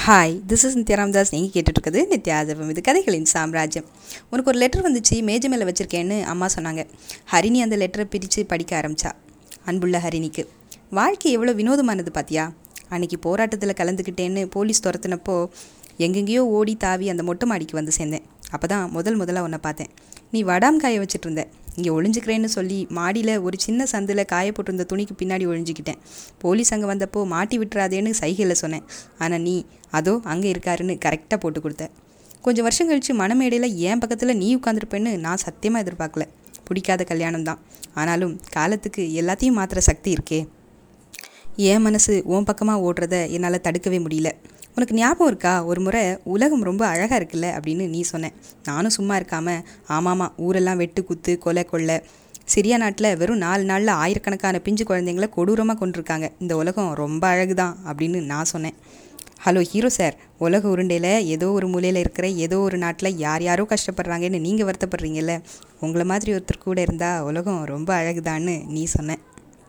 Hi, this is Nithya Ramdas. நீங்கள் கேட்டுட்ருக்குது நித்யா ஜெபம். இது கதைகளின் சாம்ராஜ்யம். உனக்கு ஒரு லெட்டர் வந்துச்சு, மேஜை மேலே வச்சுருக்கேன்னு அம்மா சொன்னாங்க. ஹரிணி அந்த லெட்டரை பிரித்து படிக்க ஆரம்பித்தா. அன்புள்ள ஹரிணிக்கு, வாழ்க்கை எவ்வளோ வினோதமானது பார்த்தியா. அன்றைக்கி போராட்டத்தில் கலந்துக்கிட்டேன்னு போலீஸ் துரத்துனப்போ எங்கெங்கேயோ ஓடி தாவி அந்த மொட்டை மாடிக்கு வந்து சேர்ந்தேன். அப்போ தான் முதல்ல உன்னை பார்த்தேன். நீ வடாம் காய வச்சுட்டு இருந்த. இங்கே ஒளிஞ்சிக்கிறேன்னு சொல்லி மாடியில் ஒரு சின்ன சந்தில் காய போட்டிருந்த துணிக்கு பின்னாடி ஒழிஞ்சிக்கிட்டேன். போலீஸ் அங்கே வந்தப்போ மாட்டி விட்டுறாதேன்னு சைகையில் சொன்னேன். ஆனால் நீ அதோ அங்கே இருக்காருன்னு கரெக்டாக போட்டு கொடுத்த. கொஞ்சம் வருஷம் கழித்து மணமேடையில் என் பக்கத்தில் நீ உட்காந்துருப்பேன்னு நான் சத்தியமாக எதிர்பார்க்கல. பிடிக்காத கல்யாணம் தான், ஆனாலும் காலத்துக்கு எல்லாத்தையும் மாற்றுற சக்தி இருக்கே. என் மனசு உன் பக்கமாக ஓடுறத என்னால் தடுக்கவே முடியல. உனக்கு ஞாபகம் இருக்கா, ஒரு முறை உலகம் ரொம்ப அழகாக இருக்குல்ல அப்படின்னு நீ சொன்னேன். நானும் சும்மா இருக்காமல் ஆமாம்மா, ஊரெல்லாம் வெட்டு குத்து கொலை கொள்ளை, சிரியா நாட்டில் வெறும் 4 நாளில் ஆயிரக்கணக்கான பிஞ்சு குழந்தைங்கள கொடூரமாக கொண்டிருக்காங்க, இந்த உலகம் ரொம்ப அழகுதான் அப்படின்னு நான் சொன்னேன். ஹலோ ஹீரோ சார், உலக உருண்டையில் ஏதோ ஒரு மூலையில் இருக்கிற ஏதோ ஒரு நாட்டில் யாரோ கஷ்டப்படுறாங்கன்னு நீங்கள் வருத்தப்படுறீங்கல்ல, உங்களை மாதிரி ஒருத்தர் கூட இருந்தால் உலகம் ரொம்ப அழகுதான்னு நீ சொன்னேன்.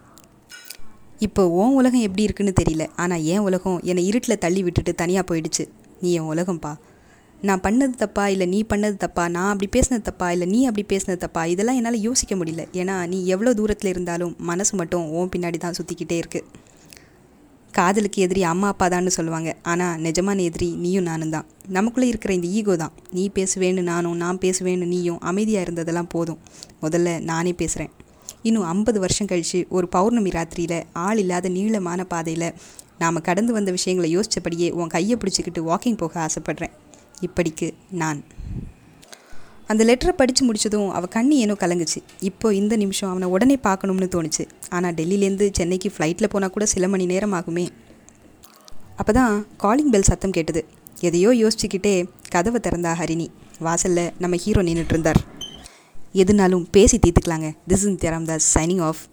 இப்போ உன் உலகம் எப்படி இருக்குன்னு தெரியல, ஆனால் என் உலகம் என்னை இருட்டில் தள்ளி விட்டுட்டு தனியாக போயிடுச்சு. நீ என் உலகம்ப்பா. நான் பண்ணது தப்பா இல்லை நீ பண்ணது தப்பா, நான் அப்படி பேசினது தப்பா இல்லை நீ அப்படி பேசினது தப்பா, இதெல்லாம் என்னால் யோசிக்க முடியல. ஏன்னா நீ எவ்வளோ தூரத்தில் இருந்தாலும் மனசு மட்டும் உன் பின்னாடி தான் சுற்றிக்கிட்டே இருக்குது. காதலுக்கு எதிரி அம்மா அப்பா தான்னு சொல்லுவாங்க, ஆனால் நிஜமான எதிரி நீயும் நானும் தான். நமக்குள்ளே இருக்கிற இந்த ஈகோ தான். நீ பேசுவேன்னு நானும், நான் பேசுவேன்னு நீயும் அமைதியாக இருந்ததெல்லாம் போதும். முதல்ல நானே பேசுகிறேன். இன்னும் 50 வருஷம் கழித்து ஒரு பௌர்ணமி ராத்திரியில் ஆள் இல்லாத நீளமான பாதையில் நாம் கடந்து வந்த விஷயங்களை யோசித்தபடியே உன் கையை பிடிச்சிக்கிட்டு வாக்கிங் போக ஆசைப்பட்றேன். இப்படிக்கு நான். அந்த லெட்டரை படித்து முடித்ததும் அவள் கண்ணி ஏனோ கலங்குச்சு. இப்போ இந்த நிமிஷம் அவனை உடனே பார்க்கணும்னு தோணுச்சு. ஆனால் டெல்லியிலேருந்து சென்னைக்கு ஃப்ளைட்டில் போனால் கூட சில மணி நேரம் ஆகுமே. அப்போ தான் காலிங் பெல் சத்தம் கேட்டது. எதையோ யோசிச்சுக்கிட்டே கதவை திறந்தா ஹரிணி. வாசலில் நம்ம ஹீரோ நின்றுட்டு இருந்தார். எதுனாலும் பேசி தீர்த்துக்கலாங்க. This is Nithya Ramdas signing of.